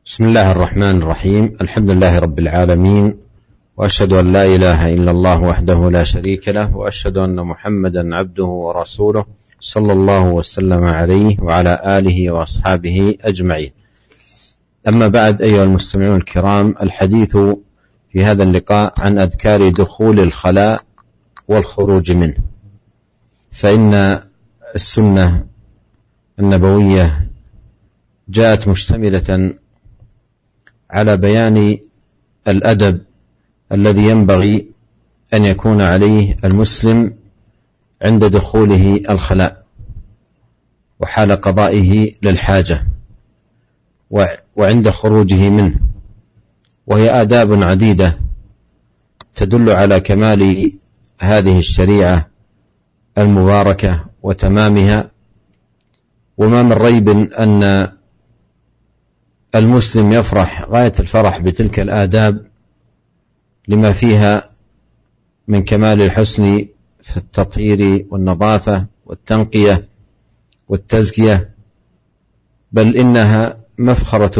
بسم الله الرحمن الرحيم. الحمد لله رب العالمين، وأشهد أن لا إله إلا الله وحده لا شريك له، وأشهد أن محمدا عبده ورسوله صلى الله وسلم عليه وعلى آله وأصحابه أجمعين. أما بعد، أيها المستمعون الكرام، الحديث في هذا اللقاء عن أذكار دخول الخلاء والخروج منه. فإن السنة النبوية جاءت مشتملة على بيان الأدب الذي ينبغي أن يكون عليه المسلم عند دخوله الخلاء وحال قضائه للحاجة وعند خروجه منه، وهي آداب عديدة تدل على كمال هذه الشريعة المباركة وتمامها. وما من ريب أن المسلم يفرح غاية الفرح بتلك الآداب لما فيها من كمال الحسن في التطهير والنظافة والتنقية والتزكية، بل إنها مفخرة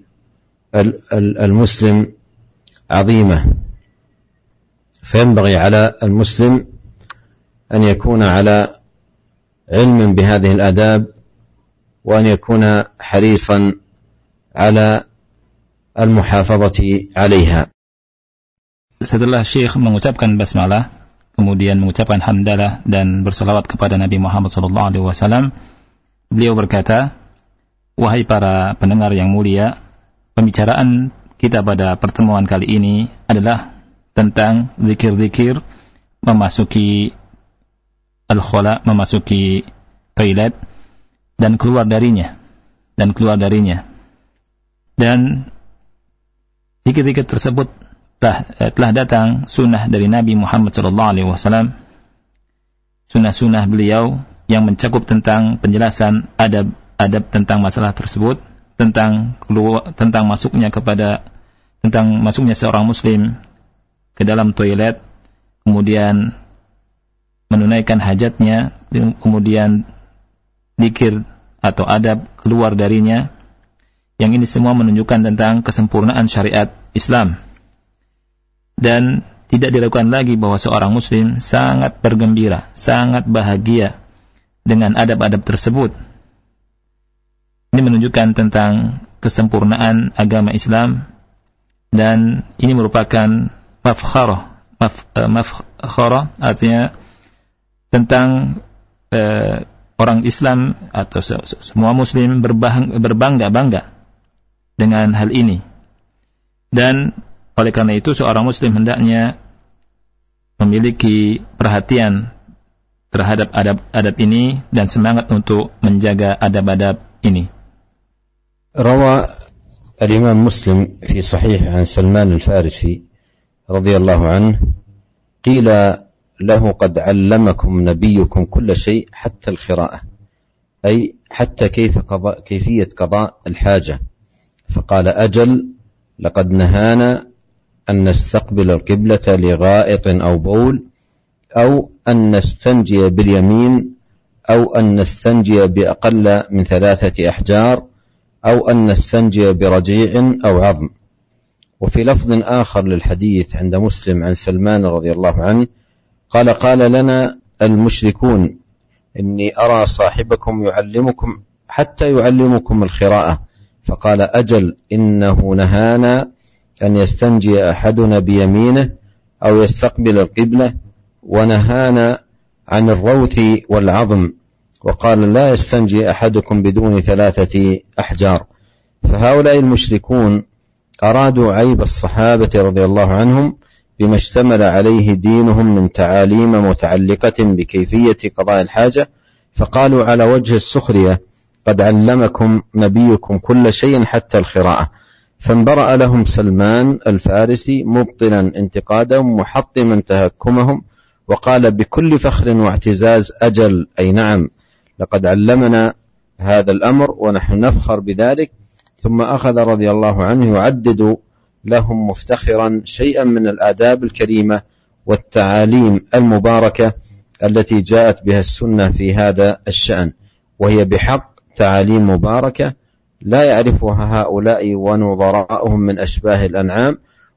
للمسلم عظيمة. فينبغي على المسلم أن يكون على علم بهذه الآداب، وأن يكون حريصا على المحافظة عليها. Setelah Syekh mengucapkan basmalah, kemudian mengucapkan hamdalah dan bersalawat kepada Nabi Muhammad SAW, beliau berkata, wahai para pendengar yang mulia, pembicaraan kita pada pertemuan kali ini adalah tentang zikir-zikir memasuki al-khala, memasuki toilet dan keluar darinya. Dan zikir-zikir tersebut telah datang sunnah dari Nabi Muhammad SAW, sunnah-sunnah beliau yang mencakup tentang penjelasan adab tentang masalah tersebut, tentang masuknya seorang muslim ke dalam toilet, kemudian menunaikan hajatnya, kemudian zikir atau adab keluar darinya. Yang ini semua menunjukkan tentang kesempurnaan syariat Islam. Dan tidak diragukan lagi bahwa seorang muslim sangat bergembira, sangat bahagia dengan adab-adab tersebut. Ini menunjukkan tentang kesempurnaan agama Islam, dan ini merupakan mafkharah, artinya tentang orang Islam atau semua muslim berbangga-bangga dengan hal ini. Dan oleh karena itu seorang muslim hendaknya memiliki perhatian terhadap adab-adab ini dan semangat untuk menjaga adab-adab ini. روى الإمام مسلم في صحيح عن سلمان الفارسي رضي الله عنه قيل له قد علمكم نبيكم كل شيء حتى القراءة، أي حتى كيفية قضاء الحاجة. فقال أجل، لقد نهانا أن نستقبل القبلة لغائط أو بول، أو أن نستنجي باليمين، أو أن نستنجي بأقل من 3 أحجار، أو أن نستنجي برجيع أو عظم. وفي لفظ آخر للحديث عند مسلم عن سلمان رضي الله عنه قال لنا المشركون إني أرى صاحبكم يعلمكم حتى يعلمكم القراءة. فقال أجل، إنه نهانا أن يستنجي أحدنا بيمينه أو يستقبل القبلة، ونهانا عن الروث والعظم، وقال لا يستنجي أحدكم بدون 3 أحجار. فهؤلاء المشركون أرادوا عيب الصحابة رضي الله عنهم بما اشتمل عليه دينهم من تعاليم متعلقة بكيفية قضاء الحاجة، فقالوا على وجه السخرية قد علمكم نبيكم كل شيء حتى القراءة. فانبرأ لهم سلمان الفارسي مبطلا انتقادهم محطما تهكمهم، وقال بكل فخر واعتزاز أجل، أي نعم، لقد علمنا هذا الأمر ونحن نفخر بذلك. ثم أخذ رضي الله عنه يعدد لهم مفتخرا شيئا من الآداب الكريمة والتعاليم المباركة التي جاءت بها السنة في هذا الشأن، وهي بحق تعاليم مباركة لا يعرفها هؤلاء ونظراءهم من أشباه الأنعام،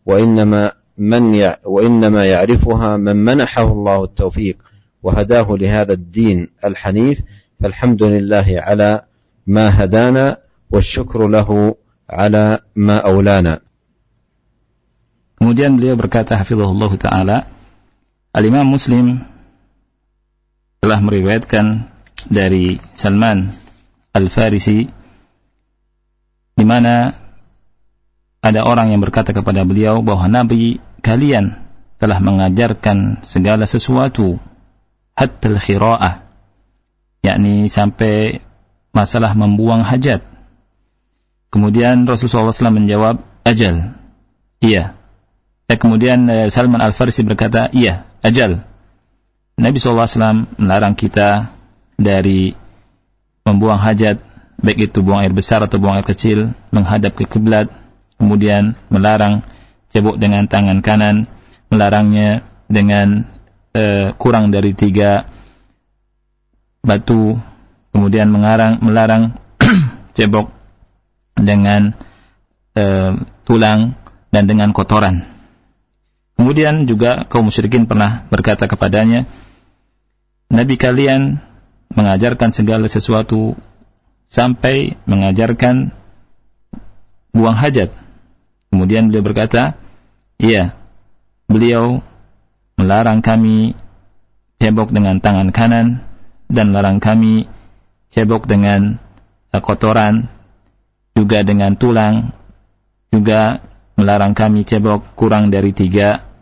وإنما يعرفها من منحه الله التوفيق وهداه لهذا الدين الحنيف، فالحمد لله على ما هدانا والشكر له على ما أولانا. Kemudian beliau berkata hafizahullah ta'ala, Al-Imam Muslim telah meriwayatkan dari Salman Al-Farisi, di mana ada orang yang berkata kepada beliau bahwa Nabi kalian telah mengajarkan segala sesuatu, hatta al-khira'ah, yakni sampai masalah membuang hajat. Kemudian Rasulullah SAW menjawab, ajal, iya. Kemudian Salman Al-Farisi berkata, iya, ajal. Nabi SAW melarang kita dari membuang hajat, baik itu buang air besar atau buang air kecil, menghadap ke kiblat, kemudian melarang cebok dengan tangan kanan, melarangnya dengan kurang dari 3 batu, kemudian melarang cebok dengan tulang dan dengan kotoran. Kemudian juga kaum musyrikin pernah berkata kepadanya, Nabi kalian mengajarkan segala sesuatu sampai mengajarkan buang hajat. Kemudian beliau berkata, iya, beliau melarang kami cebok dengan tangan kanan dan larang kami cebok dengan kotoran, juga dengan tulang, juga melarang kami cebok kurang dari 3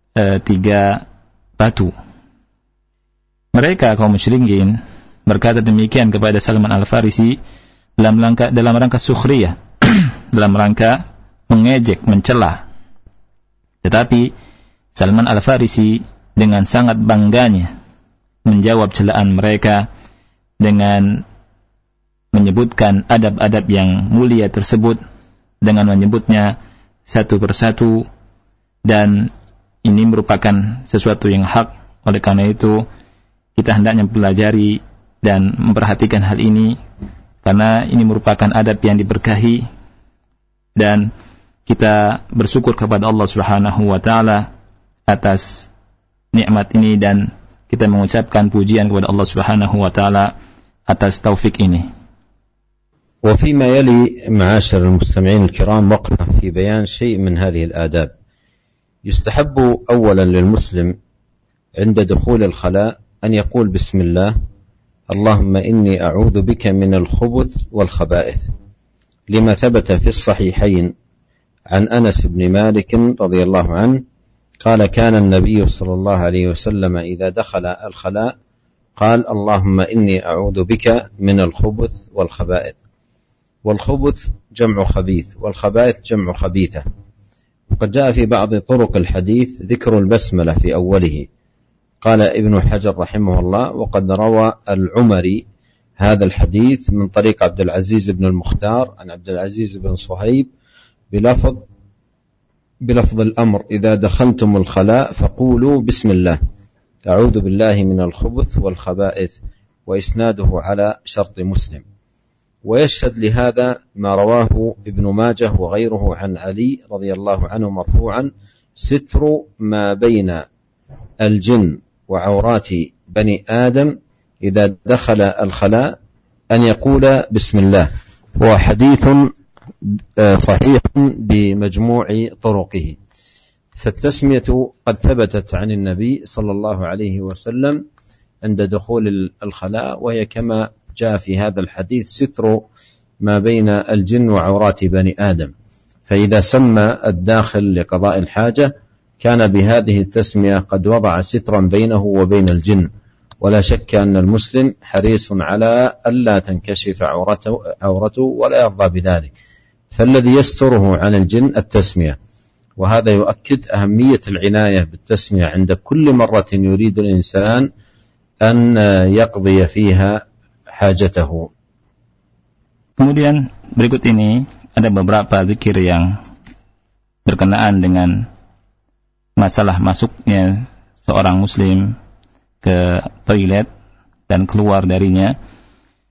batu. Mereka kaum musyrikin berkata demikian kepada Salman Al-Farisi dalam rangka sukhriyah, dalam rangka mengejek, mencela. Tetapi Salman Al-Farisi dengan sangat bangganya menjawab celaan mereka dengan menyebutkan adab-adab yang mulia tersebut, dengan menyebutnya satu persatu, dan ini merupakan sesuatu yang hak. Oleh karena itu kita hendaknya mempelajari dan memperhatikan hal ini, karena ini merupakan adab yang diberkahi, dan kita bersyukur kepada Allah Subhanahu wa taala atas nikmat ini, dan kita mengucapkan pujian kepada Allah Subhanahu wa taala atas taufik ini. وفيما يلي معاشر المستمعين الكرام وقفة في بيان شيء من هذه الآداب. يستحب أولا للمسلم عند دخول الخلاء أن يقول بسم الله، اللهم إني أعوذ بك من الخبث والخبائث، لما ثبت في الصحيحين عن أنس بن مالك رضي الله عنه قال كان النبي صلى الله عليه وسلم إذا دخل الخلاء قال اللهم إني أعوذ بك من الخبث والخبائث. والخبث جمع خبيث، والخبائث جمع خبيثة. وقد جاء في بعض طرق الحديث ذكر البسملة في أوله. قال ابن حجر رحمه الله وقد روى العمري هذا الحديث من طريق عبد العزيز بن المختار عن عبد العزيز بن صهيب بلفظ الأمر إذا دخلتم الخلاء فقولوا بسم الله أعوذ بالله من الخبث والخبائث، وإسناده على شرط مسلم. ويشهد لهذا ما رواه ابن ماجه وغيره عن علي رضي الله عنه مرفوعا ستر ما بين الجن وعورات بني آدم إذا دخل الخلاء أن يقول بسم الله. هو حديث صحيح بمجموع طرقه. فالتسمية قد ثبتت عن النبي صلى الله عليه وسلم عند دخول الخلاء، وهي كما جاء في هذا الحديث ستر ما بين الجن وعورات بني آدم. فإذا سمى الداخل لقضاء الحاجة كان بهذه التسمية قد وضع سترا بينه وبين الجن. ولا شك أن المسلم حريص على ألا تنكشف عورته ولا يرضى بذلك، فالذي يستره عن الجن التسمية. وهذا يؤكد أهمية العناية بالتسمية عند كل مرة يريد الإنسان أن يقضي فيها حاجته. Kemudian berikut ini ada beberapa zikir yang berkenaan dengan masalah masuknya seorang muslim ke toilet dan keluar darinya.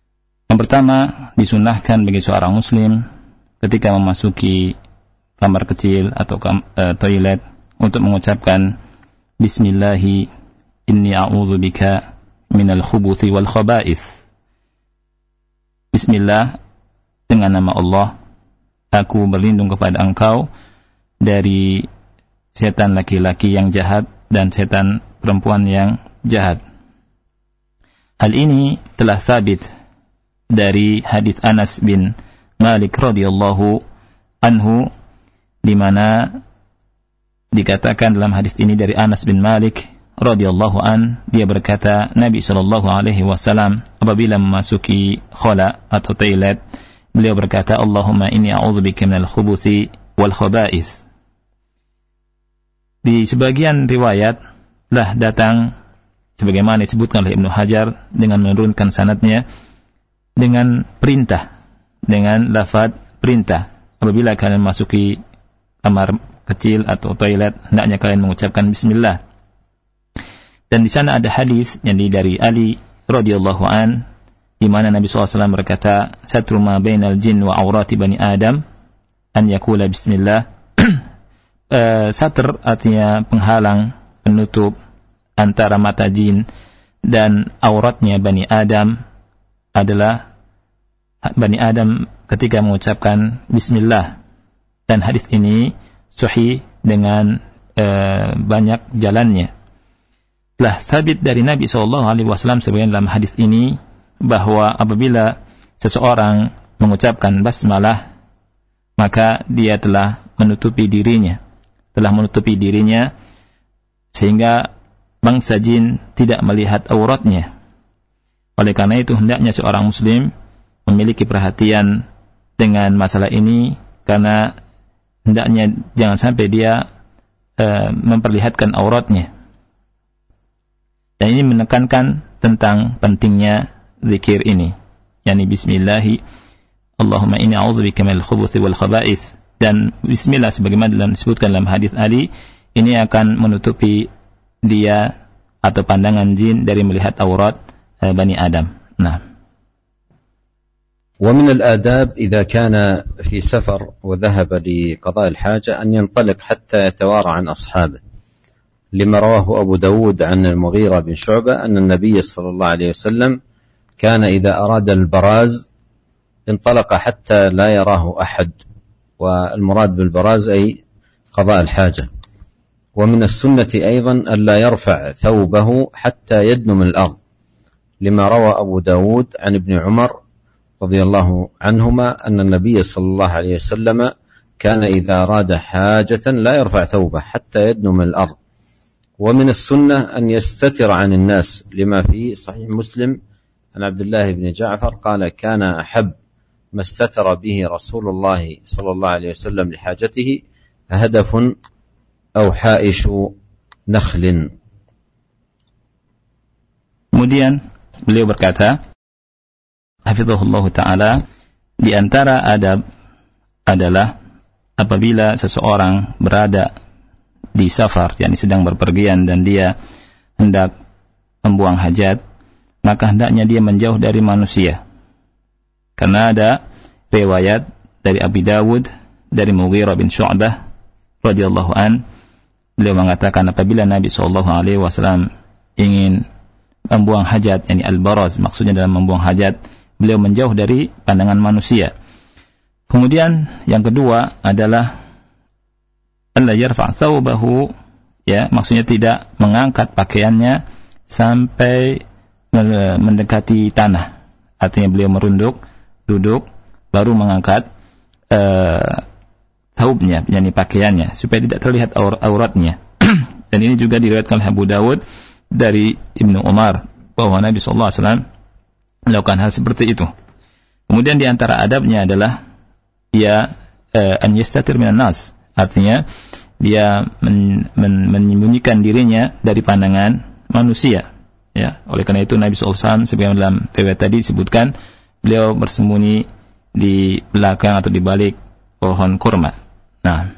Yang pertama, disunahkan bagi seorang muslim ketika memasuki kamar kecil atau toilet untuk mengucapkan Bismillahi inni a'udzubika minal khubuthi wal khaba'ith. Bismillah, dengan nama Allah, aku berlindung kepada engkau dari setan laki-laki yang jahat dan setan perempuan yang jahat. Hal ini telah sabit dari hadis Anas bin Malik radhiyallahu anhu, di mana dikatakan dalam hadis ini dari Anas bin Malik radhiyallahu an, dia berkata, Nabi sallallahu alaihi wasallam apabila memasuki khala atau toilet, beliau berkata, Allahumma inni a'udzubika minal khubuthi wal khaba'ith. Di sebagian riwayat lah datang sebagaimana disebutkan oleh Ibnu Hajar dengan menurunkan sanadnya dengan perintah, dengan lafaz perintah. Apabila kalian memasuki kamar kecil atau toilet, hendaknya kalian mengucapkan Bismillah. Dan di sana ada hadis yang dari Ali radhiyallahu an, di mana Nabi SAW berkata, satru ma bainal jin wa aurati bani Adam an yakula Bismillah. Satr artinya penghalang, penutup antara mata jin dan auratnya Bani Adam adalah Bani Adam ketika mengucapkan Bismillah. Dan hadis ini sahih dengan banyak jalannya. Telah sabit dari Nabi SAW sebagian dalam hadis ini bahwa apabila seseorang mengucapkan basmalah, maka dia telah menutupi dirinya sehingga bangsa jin tidak melihat auratnya. Oleh karena itu hendaknya seorang muslim memiliki perhatian dengan masalah ini, karena hendaknya jangan sampai dia memperlihatkan auratnya. Dan ini menekankan tentang pentingnya zikir ini, yakni Bismillahi Allahumma inni a'udzubika minal khubuthi wal khaba'ith. Dan Bismillah sebagaimana disebutkan dalam hadis Ali, ini akan menutupi dia atau pandangan jin dari melihat aurat Bani Adam. Nah. ومن الآداب إذا كان في سفر وذهب لقضاء الحاجة أن ينطلق حتى يتوارى عن أصحابه، لما رواه أبو داود عن المغيرة بن شعبة أن النبي صلى الله عليه وسلم كان إذا أراد البراز انطلق حتى لا يراه أحد، والمراد بالبراز أي قضاء الحاجة. ومن السنة أيضا ألا يرفع ثوبه حتى يدنو من الأرض، لما روى أبو داود عن ابن عمر رضي الله عنهما أن النبي صلى الله عليه وسلم كان إذا أراد حاجة لا يرفع ثوبه حتى يدنو من الأرض. ومن السنة أن يستتر عن الناس، لما في صحيح مسلم عن عبد الله بن جعفر قال كان أحب ما استتر به رسول الله صلى الله عليه وسلم لحاجته هدف أو حائش نخل. Kemudian beliau berkata, hafizahullah ta'ala, di antara adab adalah apabila seseorang berada di safar, yakni sedang berpergian dan dia hendak membuang hajat, maka hendaknya dia menjauh dari manusia. Karena ada riwayat dari Abi Dawud dari Mughirah bin Syu'bah radhiyallahu an, beliau mengatakan apabila Nabi SAW ingin membuang hajat, yakni al-baraz, maksudnya dalam membuang hajat, beliau menjauh dari pandangan manusia. Kemudian yang kedua adalah alla yarfa' thawbahu, ya, maksudnya tidak mengangkat pakaiannya sampai mendekati tanah. Artinya beliau merunduk, duduk, baru mengangkat thawbnya, yakni pakaiannya, supaya tidak terlihat auratnya. Dan ini juga diriwayatkan oleh Abu Dawud dari Ibnu Umar bahwa Nabi SAW melakukan hal seperti itu. Kemudian di antara adabnya adalah an yastatir minan nas, artinya dia menyembunyikan dirinya dari pandangan manusia. Ya, oleh karena itu Nabi SAW sebagaimana dalam riwayat tadi disebutkan, beliau bersembunyi di belakang atau di balik pohon kurma. Nah.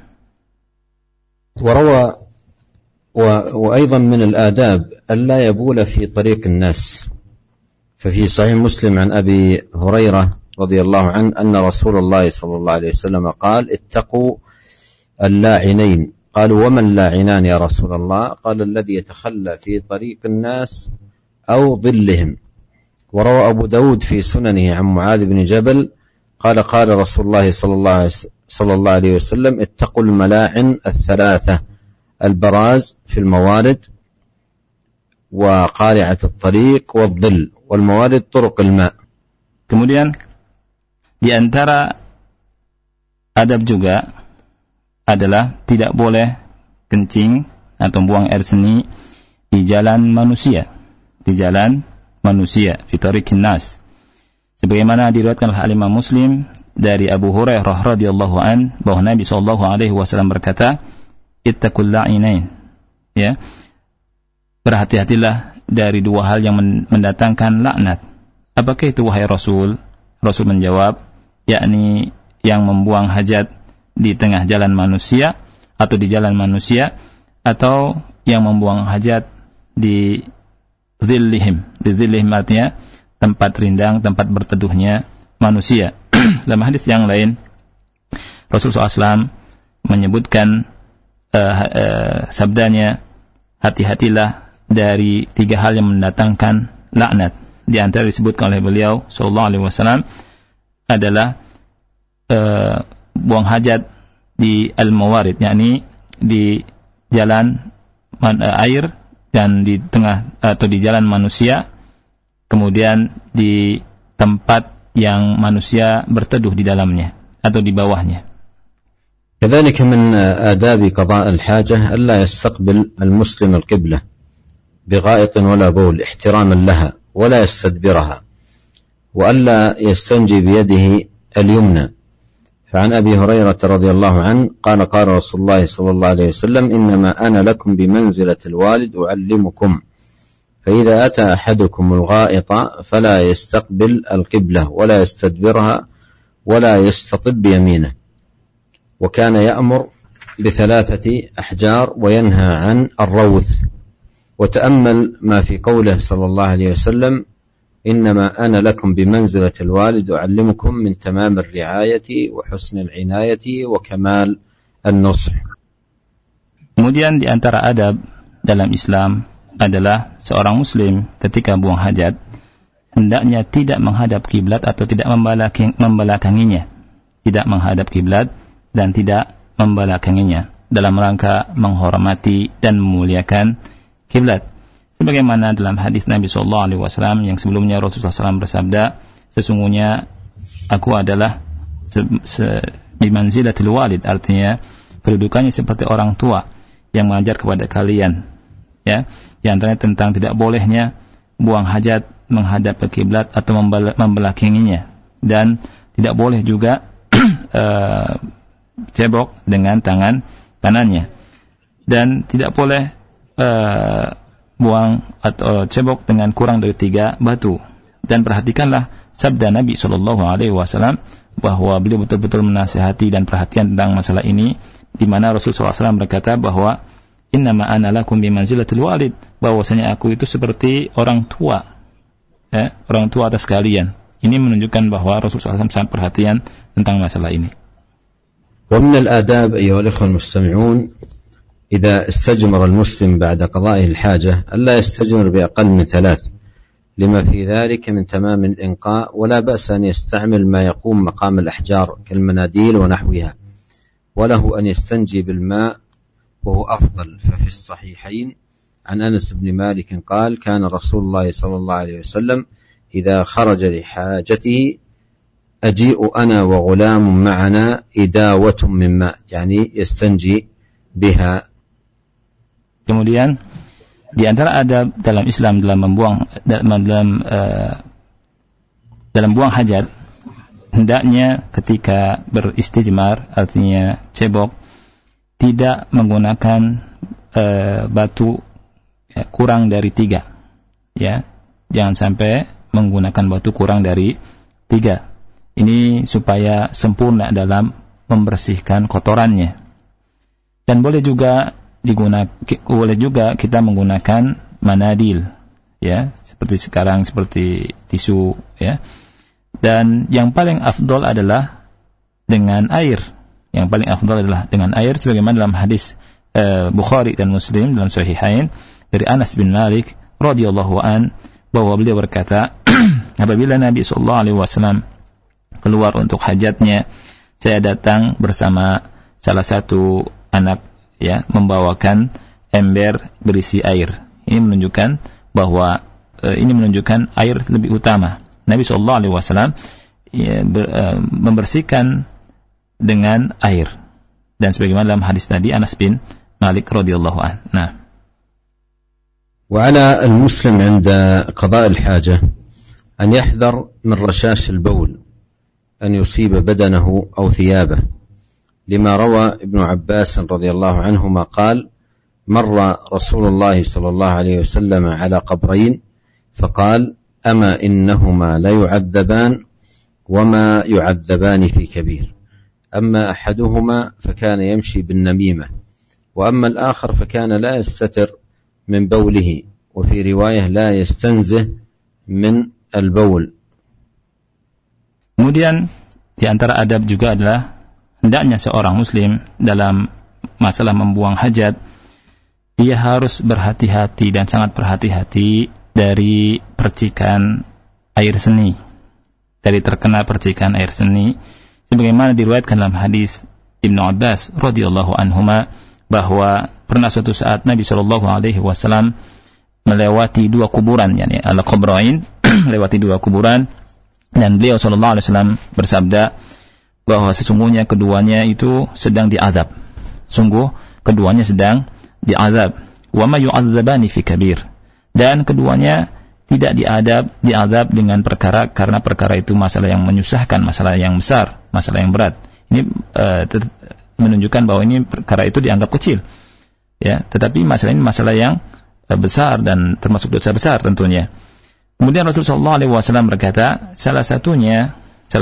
وأيضا من الآداب ألا يبول في طريق الناس، ففي صحيح مسلم عن أبي هريرة رضي الله عنه أن رسول الله صلى الله عليه وسلم قال اتقوا اللاعنين. قالوا وما اللاعنان يا رسول الله؟ قال الذي يتخلى في طريق الناس أو ظلهم. وروى أبو داود في سننه عن معاذ بن جبل قال قال رسول الله صلى الله عليه وسلم اتقوا الملاعن الثلاثة البراز في الموارد وقارعة الطريق والظل والموارد طرق الماء. Kemudian di antara adab juga adalah tidak boleh kencing atau buang air seni di jalan manusia, fi tariqin nas. Sebagaimana diriwayatkan oleh Imam Muslim dari Abu Hurairah radhiyallahu an bahwa Nabi sallallahu alaihi wasallam berkata, "Ittaqul la'inain." Ya. Berhati-hatilah dari dua hal yang mendatangkan laknat. Apakah itu wahai Rasul? Rasul menjawab, yakni yang membuang hajat di tengah jalan manusia atau di jalan manusia, atau yang membuang hajat di zillihim. Di zillihim artinya tempat rindang, tempat berteduhnya manusia. Dalam hadis yang lain Rasulullah SAW menyebutkan sabdanya, hati-hatilah dari tiga hal yang mendatangkan laknat. Di antara disebutkan oleh beliau sallallahu alaihi wasallam adalah buang hajat di al-mawarid, yakni di jalan air dan di tengah atau di jalan manusia, kemudian di tempat yang manusia berteduh di dalamnya atau di bawahnya. كذلك من آداب قضاء الحاجة ألا يستقبل المسلم القبلة بغائط ولا بول احتراما لها ولا يستدبرها، وألا يستنجي بيده اليمنى. فعن أبي هريرة رضي الله عنه قال قال رسول الله صلى الله عليه وسلم إنما أنا لكم بمنزلة الوالد أعلمكم، فإذا أتى أحدكم الغائط فلا يستقبل القبلة ولا يستدبرها ولا يستطب بيمينه. وكان يأمر بثلاثة أحجار وينهى عن الروث. وتأمل ما في قوله صلى الله عليه وسلم إنما أنا لكم بمنزلة الوالد أعلمكم من تمام الرعاية وحسن العناية وكمال النصح. Kemudian di antara adab dalam Islam adalah seorang muslim ketika buang hajat hendaknya tidak menghadap kiblat atau tidak membelakanginya, tidak menghadap kiblat dan tidak membelakanginya dalam rangka menghormati dan memuliakan kiblat. Sebagaimana dalam hadis Nabi SAW yang sebelumnya Rasulullah SAW bersabda, sesungguhnya aku adalah bimanzilatil walid, artinya kedudukannya seperti orang tua yang mengajar kepada kalian, ya, di antaranya tentang tidak bolehnya buang hajat menghadap ke kiblat atau membelakanginya, dan tidak boleh juga cebok dengan tangan kanannya, dan tidak boleh buang atau cebok dengan kurang dari 3 batu. Dan perhatikanlah sabda Nabi SAW bahwa beliau betul-betul menasihati dan perhatian tentang masalah ini, di mana Rasulullah SAW berkata bahwa innama ana lakum bimanzilatil walid, bahwasanya aku itu seperti orang tua, orang tua atas kalian. Ini menunjukkan bahwa Rasulullah SAW sangat perhatian tentang masalah ini. ومن الآداب أيها الإخوة المستمعون إذا استجمر المسلم بعد قضاء الحاجة ألا يستجمر بأقل من 3، لما في ذلك من تمام الإنقاء، ولا بأس أن يستعمل ما يقوم مقام الأحجار كالمناديل ونحوها، وله أن يستنجي بالماء وهو أفضل. ففي الصحيحين عن أنس بن مالك قال كان رسول الله صلى الله عليه وسلم إذا خرج لحاجته أجيء أنا وغلام معنا إداوة من ماء، يعني يستنجي بها. Kemudian di antara adab dalam Islam dalam buang hajat, hendaknya ketika beristijmar, artinya cebok, tidak menggunakan batu kurang dari 3, ya, jangan sampai menggunakan batu kurang dari 3. Ini supaya sempurna dalam membersihkan kotorannya. Dan boleh juga kita menggunakan manadil, ya, seperti sekarang seperti tisu, ya. Dan yang paling afdol adalah dengan air. Yang paling afdol adalah dengan air, sebagaimana dalam hadis Bukhari dan Muslim dalam Sahihain dari Anas bin Malik radhiyallahu an, bahwa beliau berkata, apabila Nabi SAW keluar untuk hajatnya, saya datang bersama salah satu anak, ya, membawakan ember berisi air. Ini menunjukkan bahwa air lebih utama. Nabi SAW membersihkan dengan air. Dan sebagaimana dalam hadis tadi Anas bin Malik radhiyallahu an. Nah. وعلى المسلم عند قضاء الحاجة أن يحذر من رشاش البول أن يصيب بدنه أو ثيابه، لما روى ابن عباس رضي الله عنهما قال: مر رسول الله صلى الله عليه وسلم على قبرين فقال: أما إنهما لا يعذبان وما يعذبان في كبير، أما أحدهما فكان يمشي بالنميمة، وأما الآخر فكان لا يستتر من بوله، وفي رواية لا يستنزه من البول. Kemudian di antara adab juga adalah hendaknya seorang muslim dalam masalah membuang hajat, dia harus berhati-hati dan sangat berhati-hati dari percikan air seni, dari terkena percikan air seni, sebagaimana diriwayatkan dalam hadis Ibnu Abbas radhiyallahu anhuma, bahwa pernah suatu saat Nabi SAW melewati dua kuburan, yakni al-qabrain, melewati dua kuburan, dan beliau SAW bersabda bahwa sesungguhnya keduanya itu sedang diazab. Sungguh keduanya sedang diazab. Wa ma yu'adzabani fi kabir. Dan keduanya tidak diazab dengan perkara, karena perkara itu masalah yang menyusahkan, masalah yang besar, masalah yang berat. Ini menunjukkan bahwa ini perkara itu dianggap kecil, ya, tetapi masalah ini masalah yang besar dan termasuk dosa besar tentunya. Kemudian Rasulullah SAW berkata, salah satunya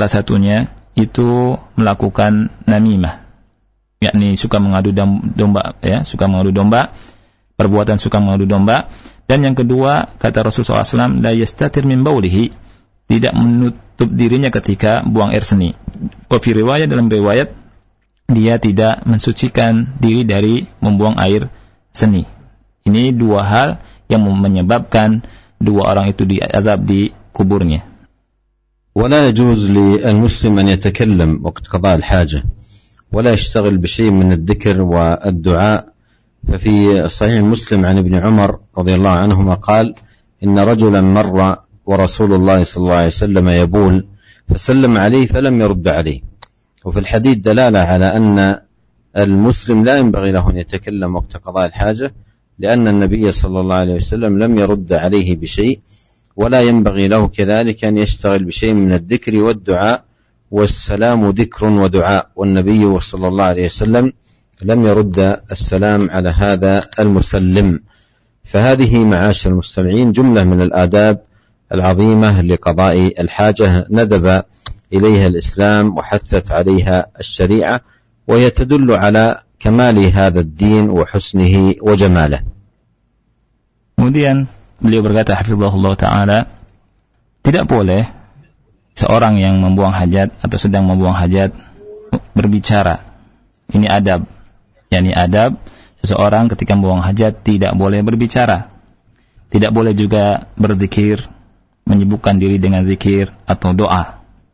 itu melakukan namimah, yakni suka mengadu domba, ya, suka mengadu domba, perbuatan suka mengadu domba. Dan yang kedua, kata Rasulullah SAW, la yastatir min baulihi, tidak menutup dirinya ketika buang air seni. Wa fi riwayat, dalam riwayat, dia tidak mensucikan diri dari membuang air seni. Ini dua hal yang menyebabkan dua orang itu diazab di kuburnya. ولا يجوز للمسلم أن يتكلم وقت قضاء الحاجة ولا يشتغل بشيء من الذكر والدعاء. ففي صحيح مسلم عن ابن عمر رضي الله عنهما قال: إن رجلا مر ورسول الله صلى الله عليه وسلم يبول فسلم عليه فلم يرد عليه. وفي الحديث دلالة على أن المسلم لا ينبغي له أن يتكلم وقت قضاء الحاجة، لأن النبي صلى الله عليه وسلم لم يرد عليه بشيء، ولا ينبغي له كذلك أن يشتغل بشيء من الذكر والدعاء، والسلام ذكر ودعاء، والنبي صلى الله عليه وسلم لم يرد السلام على هذا المسلم. فهذه معاشر المستمعين جملة من الآداب العظيمة لقضاء الحاجة ندب إليها الإسلام وحثت عليها الشريعة، وهي تدل على كمال هذا الدين وحسنه وجماله. Kemudian beliau berkata hafizahullah ta'ala, tidak boleh seorang yang membuang hajat atau sedang membuang hajat berbicara. Ini adab, yakni adab seseorang ketika membuang hajat tidak boleh berbicara. Tidak boleh juga berzikir, menyibukkan diri dengan zikir atau doa.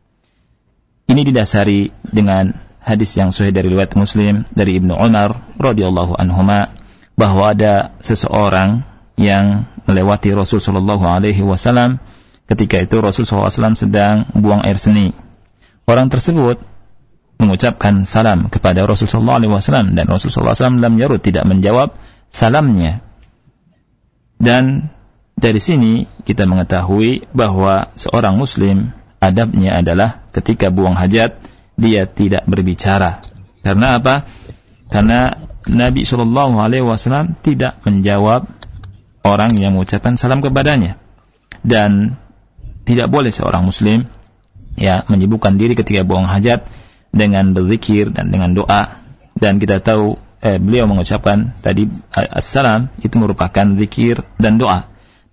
Ini didasari dengan hadis yang sahih dari riwayat Muslim dari Ibnu Umar radhiyallahu anhuma, bahwa ada seseorang yang melewati Rasul sallallahu alaihi wasallam. Ketika itu Rasul sallallahu alaihi wasallam sedang buang air seni. Orang tersebut mengucapkan salam kepada Rasul sallallahu alaihi wasallam, dan Rasul sallallahu alaihi wasallam lam yarud, tidak menjawab salamnya. Dan dari sini kita mengetahui bahwa seorang muslim adabnya adalah ketika buang hajat dia tidak berbicara. Karena apa? Karena Nabi SAW tidak menjawab orang yang mengucapkan salam kepadanya. Dan tidak boleh seorang muslim menyibukkan diri ketika buang hajat dengan berzikir dan dengan doa. Dan kita tahu beliau mengucapkan tadi assalam itu merupakan zikir dan doa.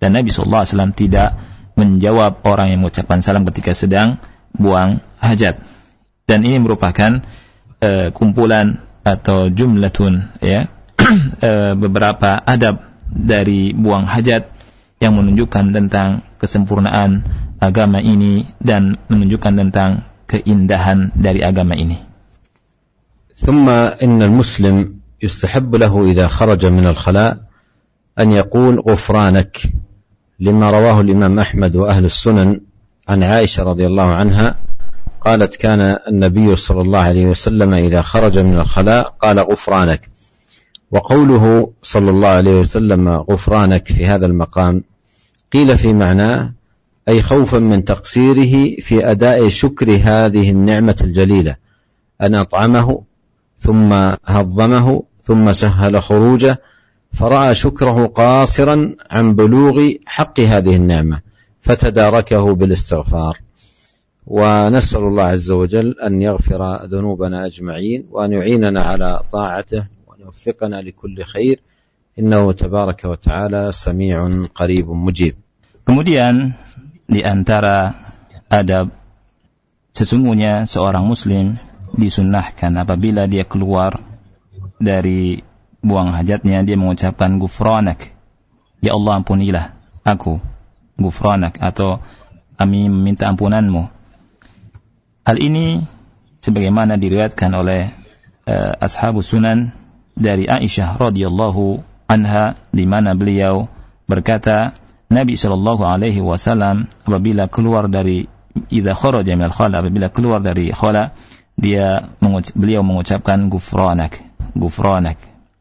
Dan Nabi SAW tidak menjawab orang yang mengucapkan salam ketika sedang buang hajat. Dan ini merupakan kumpulan atau jumlatun, ya, beberapa adab dari buang hajat yang menunjukkan tentang kesempurnaan agama ini dan menunjukkan tentang keindahan dari agama ini. ثم إن المسلم يستحب له إذا خرج من الخلاء أن يقول غفرانك لما رواه الإمام أحمد وأهل السنن عن عائشة رضي الله عنها قالت كان النبي صلى الله عليه وسلم إذا خرج من الخلاء قال غفرانك. وقوله صلى الله عليه وسلم غفرانك في هذا المقام قيل في معناه أي خوفا من تقصيره في أداء شكر هذه النعمة الجليلة أن أطعمه ثم هضمه ثم سهل خروجه فرأى شكره قاصرا عن بلوغ حق هذه النعمة فتداركه بالاستغفار. ونسأل الله عز وجل أن يغفر ذنوبنا أجمعين وأن يعيننا على طاعته وأن يوفقنا لكل خير إنه تبارك وتعالى سميع قريب مجيب. Kemudian di antara adab, sesungguhnya seorang muslim disunnahkan apabila dia keluar dari buang hajatnya dia mengucapkan gufranak, ya Allah ampunilah aku, gufranak, atau kami meminta ampunanmu. Hal ini sebagaimana diriwayatkan oleh ashabus sunan dari Aisyah radhiyallahu anha, di mana beliau berkata, Nabi sallallahu alaihi wasallam apabila keluar dari idza kharaja minal khala, apabila keluar dari khala, beliau mengucapkan gufranak, gufranak.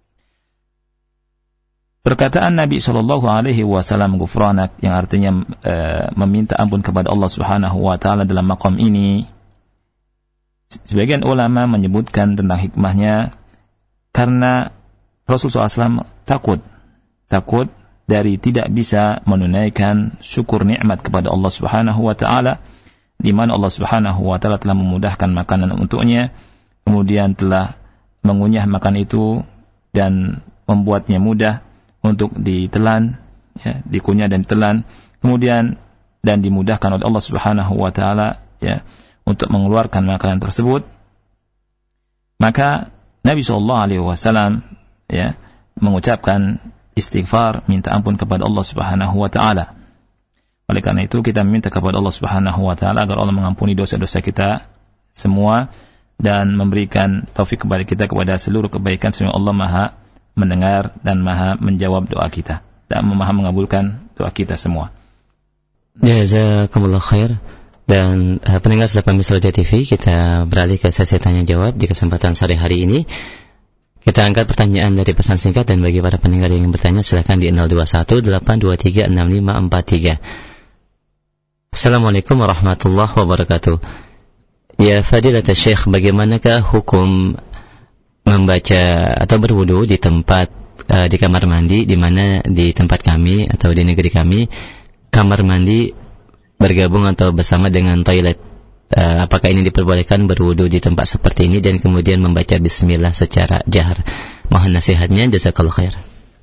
Perkataan Nabi sallallahu alaihi wasallam gufranak yang artinya meminta ampun kepada Allah Subhanahu wa taala dalam maqam ini, sebagian ulama menyebutkan tentang hikmahnya karena Rasulullah SAW takut dari tidak bisa menunaikan syukur nikmat kepada Allah Subhanahu wa taala, di mana Allah Subhanahu wa taala telah memudahkan makanan untuknya, kemudian telah mengunyah makan itu dan membuatnya mudah untuk ditelan, ya, dikunyah dan ditelan, kemudian dan dimudahkan oleh Allah Subhanahu wa taala, ya, untuk mengeluarkan makanan tersebut. Maka Nabi sallallahu alaihi wasallam, ya, mengucapkan istighfar, minta ampun kepada Allah Subhanahu wa taala. Oleh karena itu kita meminta kepada Allah Subhanahu wa taala agar Allah mengampuni dosa-dosa kita semua dan memberikan taufik kepada kita kepada seluruh kebaikan, sehingga Allah Maha mendengar dan Maha menjawab doa kita dan Maha mengabulkan doa kita semua. Jazakumullah khair. Dan pendengar setelah Misra TV, kita beralih ke sesi tanya jawab di kesempatan sore hari ini. Kita angkat pertanyaan dari pesan singkat, dan bagi para pendengar yang ingin bertanya silakan di 0218236543. Assalamualaikum warahmatullahi wabarakatuh. Ya Fadilatul Syekh, bagaimanakah hukum membaca atau berwudu di tempat di kamar mandi, di mana di tempat kami atau di negeri kami kamar mandi bergabung atau bersama dengan toilet? Apakah ini diperbolehkan berwudu di tempat seperti ini dan kemudian membaca bismillah secara jahar? Mohon nasihatnya, jazakallahu khair.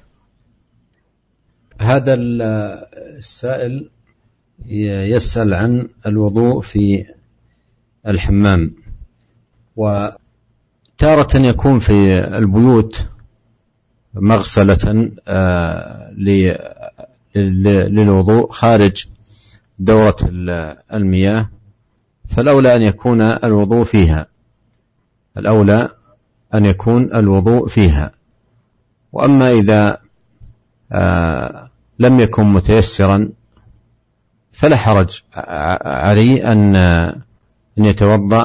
هذا السائل يسأل عن الوضوء في الحمام، وتارة يكون في البيوت مغسلة للوضوء خارج دورة المياه، فالأولى أن يكون الوضوء فيها. وأما إذا لم يكن متيسرا فلا حرج عليه أن يتوضأ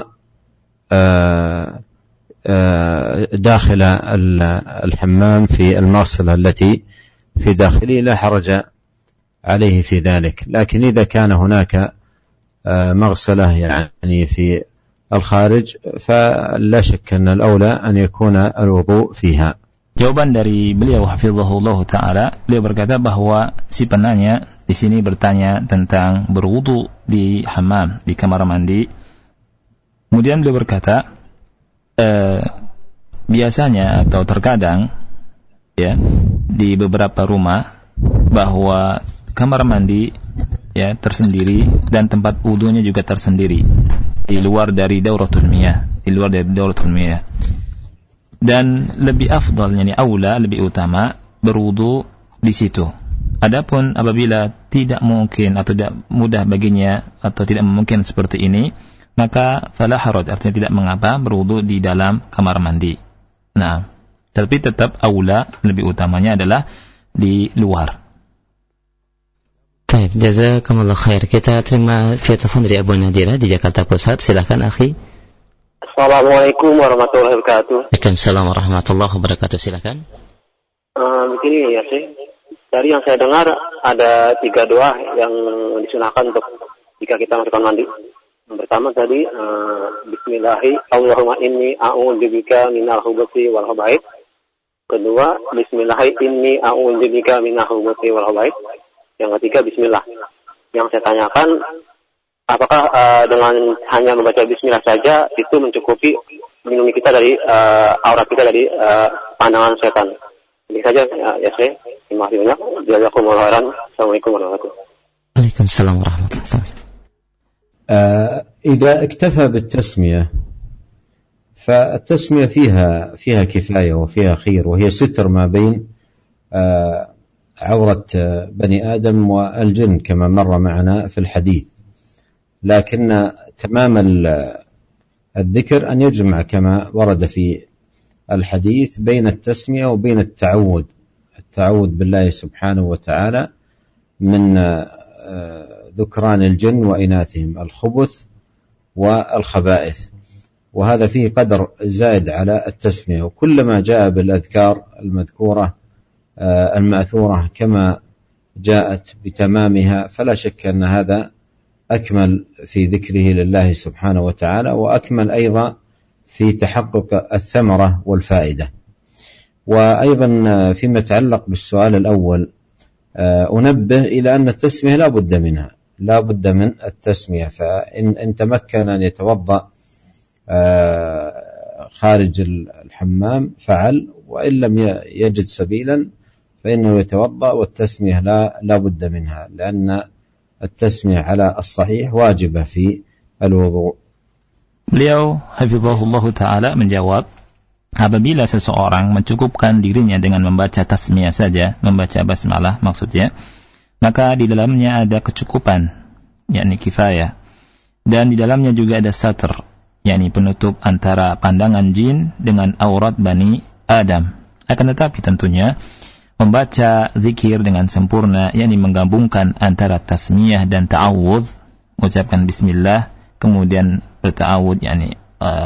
داخل الحمام في المغسلة التي في داخله، لا حرج عليه في ذلك. لكن إذا كان هناك مغسلة يعني في الخارج فلا شك أن الأولى أن يكون الوضوء فيها. Jawaban dari beliau hafizahullah taala, beliau berkata bahwa si penanya di sini bertanya tentang berwudu di hammam, di kamar mandi. Kemudian beliau berkata, biasanya atau terkadang, ya, di beberapa rumah bahwa kamar mandi ya tersendiri dan tempat wudunya juga tersendiri di luar dari dauratul miyah, dan lebih afdalnya ni aula, lebih utama berwudu di situ. Adapun apabila tidak mungkin atau tidak mudah baginya atau tidak memungkinkan seperti ini, maka fala haraj, artinya tidak mengapa berwudu di dalam kamar mandi. Nah, tapi tetap aula, lebih utamanya adalah di luar. Baik, jazakumullah khair. Kita terima via telepon dari Abu Nadira di Jakarta Pusat. Silakan akhi. Assalamualaikum warahmatullahi wabarakatuh. Waalaikumsalam warahmatullahi wabarakatuh. Silakan. Begini ya sih. Dari yang saya dengar ada 3 doa yang disunahkan untuk jika kita masukkan mandi. Yang pertama tadi Bismillahi Allahumma inni a'udzubika minal khubuthi wal khaba'ith. Kedua, Bismillahi inni a'udzubika minal khubuthi wal khaba'ith. Yang ketiga, Bismillah. Yang saya tanyakan, apakah dengan hanya membaca Bismillah saja itu mencukupi melindungi kita dari aurat kita dari pandangan setan? Ini saja ya saya. Terima kasih banyak. Jazakumullah khairan. Assalamualaikum warahmatullahi wabarakatuh. Waalaikumsalam warahmatullahi wabarakatuh. إذا اكتفى بالتسمية فالتسمية فيها كفاية وفيها خير، وهي ستر ما بين عورة بني آدم والجن كما مر معنا في الحديث. لكن تمام الذكر أن يجمع كما ورد في الحديث بين التسمية وبين التعوذ بالله سبحانه وتعالى من ذكران الجن وإناثهم، الخبث والخبائث، وهذا فيه قدر زائد على التسمية. وكلما جاء بالأذكار المذكورة المأثورة كما جاءت بتمامها فلا شك أن هذا أكمل في ذكره لله سبحانه وتعالى، وأكمل أيضا في تحقق الثمرة والفائدة. وأيضا فيما يتعلق بالسؤال الأول أنبه إلى أن التسمية لا بد من التسمية. فإن تمكن أن يتوضأ خارج الحمام فعل، وإن لم يجد سبيلا فإنه يتوضأ، والتسمية لا بد منها، لأن التسمية على الصحيح واجبة في الوضوء. Beliau hafizahullah ta'ala menjawab, apabila seseorang mencukupkan dirinya dengan membaca tasmiyah saja, membaca basmalah maksudnya, maka di dalamnya ada kecukupan, yakni kifayah, dan di dalamnya juga ada satr, yakni penutup antara pandangan jin dengan aurat Bani Adam. Akan tetapi tentunya membaca zikir dengan sempurna, yakni menggabungkan antara tasmiyah dan ta'awudz, mengucapkan bismillah kemudian berta'awudz, yakni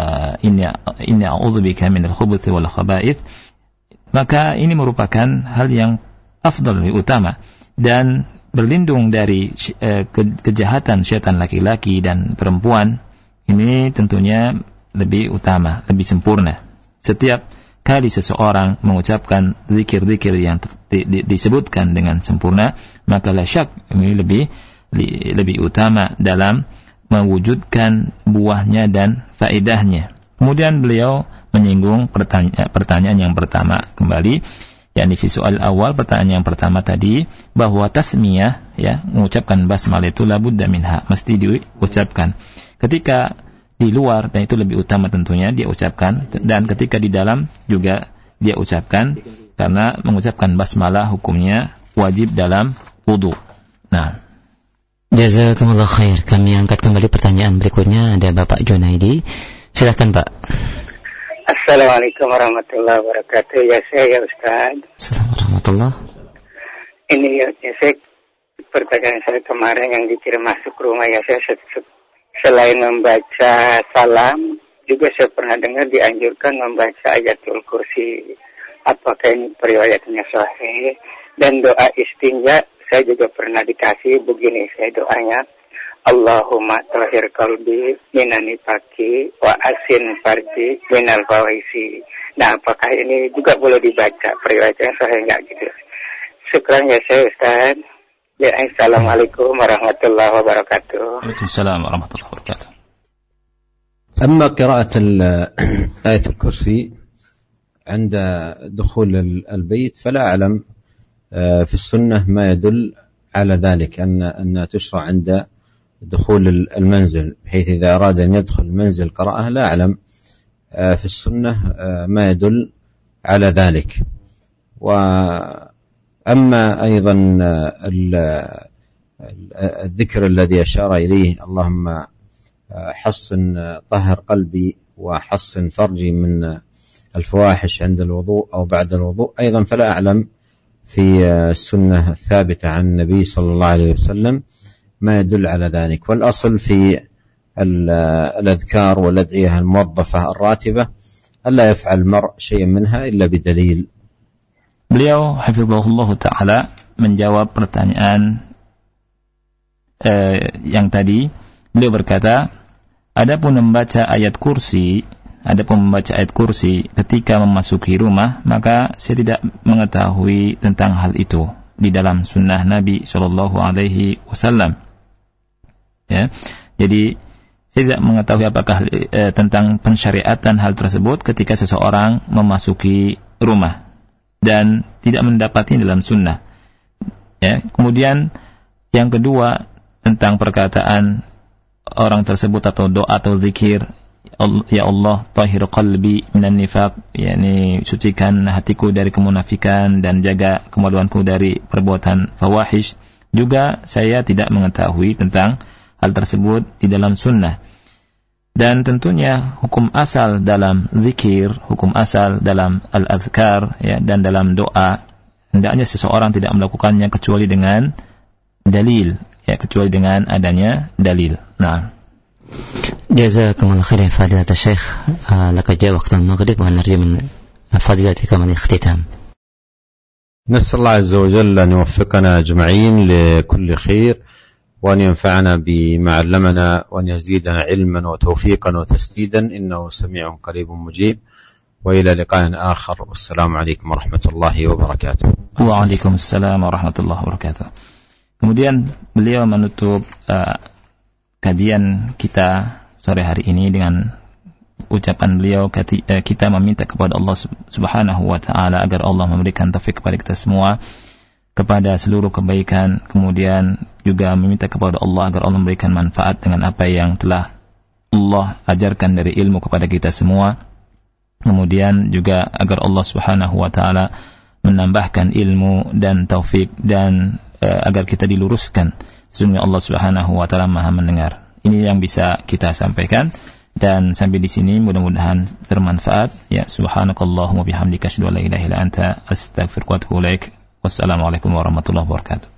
inni a'udzubika minal khubuthi wal khaba'ith, maka ini merupakan hal yang afdal, lebih utama, dan berlindung dari kejahatan syaitan laki-laki dan perempuan ini tentunya lebih utama, lebih sempurna. Setiap kali seseorang mengucapkan zikir-zikir yang disebutkan dengan sempurna, maka la syak ini lebih utama dalam mewujudkan buahnya dan faedahnya. Kemudian beliau menyinggung pertanyaan yang pertama kembali, yakni fi soal awal, pertanyaan yang pertama tadi, bahwa tasmiyah, ya, mengucapkan basmalah itu labudda minha, mesti diucapkan. Ketika di luar, dan itu lebih utama tentunya dia ucapkan, dan ketika di dalam juga dia ucapkan, karena mengucapkan basmalah hukumnya wajib dalam wudu. Nah, jazakumullah khair. Kami angkat kembali pertanyaan berikutnya. Ada Bapak Junaidi. Silakan Pak. Assalamualaikum warahmatullahi wabarakatuh. Ya saya Ustaz. Assalamualaikum warahmatullahi. Ini ya saya, pertanyaan saya kemarin yang dikirim masuk rumah ya, saya selain membaca salam juga saya pernah dengar dianjurkan membaca ayatul kursi. Apakah ini periwayatnya sahih? Dan doa istinja saya juga pernah dikasih begini, saya doanya, Allahumma tahhir qalbi minani paki wa asin farji minal fawaisi. Nah, apakah ini juga boleh dibaca periwayatnya sahih enggak gitu? Syukran ya saya Ustaz. Ya, assalamualaikum warahmatullahi wabarakatuh. Waalaikumsalam warahmatullahi wabarakatuh. أما قراءة آية الكرسي عند دخول البيت فلا أعلم في السنة ما يدل على ذلك أن تشرع عند دخول المنزل، بحيث إذا أراد أن يدخل المنزل قرأها. لا أعلم في السنة ما يدل على ذلك. وأما أيضا الذكر الذي أشار إليه اللهم حصن طهر قلبي وحصن فرجي من الفواحش عند الوضوء أو بعد الوضوء، أيضا فلا أعلم في السنة الثابتة عن النبي صلى الله عليه وسلم ما يدل على ذلك. والأصل في الأذكار والأدعية الموظفة الراتبة ألا يفعل المرء شيئا منها إلا بدليل. Beliau hafizahullah ta'ala menjawab pertanyaan yang tadi. Beliau berkata, adapun membaca ayat kursi ketika memasuki rumah, maka saya tidak mengetahui tentang hal itu di dalam sunnah Nabi SAW. Ya, jadi saya tidak mengetahui apakah tentang pensyariatan hal tersebut ketika seseorang memasuki rumah, dan tidak mendapatinya dalam sunnah. Ya, kemudian yang kedua tentang perkataan orang tersebut atau doa atau zikir, ya Allah tahhir qalbi minan nifaq, yakni sucikan hatiku dari kemunafikan dan jaga kemaluanku dari perbuatan fawahish, juga saya tidak mengetahui tentang hal tersebut di dalam sunnah. Dan tentunya hukum asal dalam zikir, hukum asal dalam al-azkar, ya, dan dalam doa, hendaknya seseorang tidak melakukannya kecuali dengan dalil, ya, kecuali dengan adanya dalil. Nah. Jazakumullah khairan fadilat Syekh. Laqad jaa waqtul maghrib wa narju min fadilatikum al-ikhtitam. نسأل الله عز وجل أن يوفقنا أجمعين لكل خير، وأن ينفعنا بما علمنا، وأن يزيدنا علما وتوفيقا وتسديدا، إنه سميع قريب مجيب. وإلى لقاء آخر، والسلام عليكم ورحمة الله وبركاته. Waalaikumsalam warahmatullahi wabarakatuh. Kemudian beliau menutup kajian kita sore hari ini dengan ucapan beliau, kita meminta kepada Allah Subhanahu wa ta'ala agar Allah memberikan taufik kepada kita semua kepada seluruh kebaikan, kemudian juga meminta kepada Allah agar Allah memberikan manfaat dengan apa yang telah Allah ajarkan dari ilmu kepada kita semua, kemudian juga agar Allah Subhanahu wa ta'ala menambahkan ilmu dan taufik, dan agar kita diluruskan. Sesungguhnya Allah Subhanahu wa ta'ala Maha mendengar. Ini yang bisa kita sampaikan, dan sampai di sini mudah-mudahan bermanfaat. Ya, subhanakallahumma bihamdika asyhadu an la ilaha illa anta astaghfiruka wa atubu ilaik. Wassalamualaikum warahmatullahi wabarakatuh.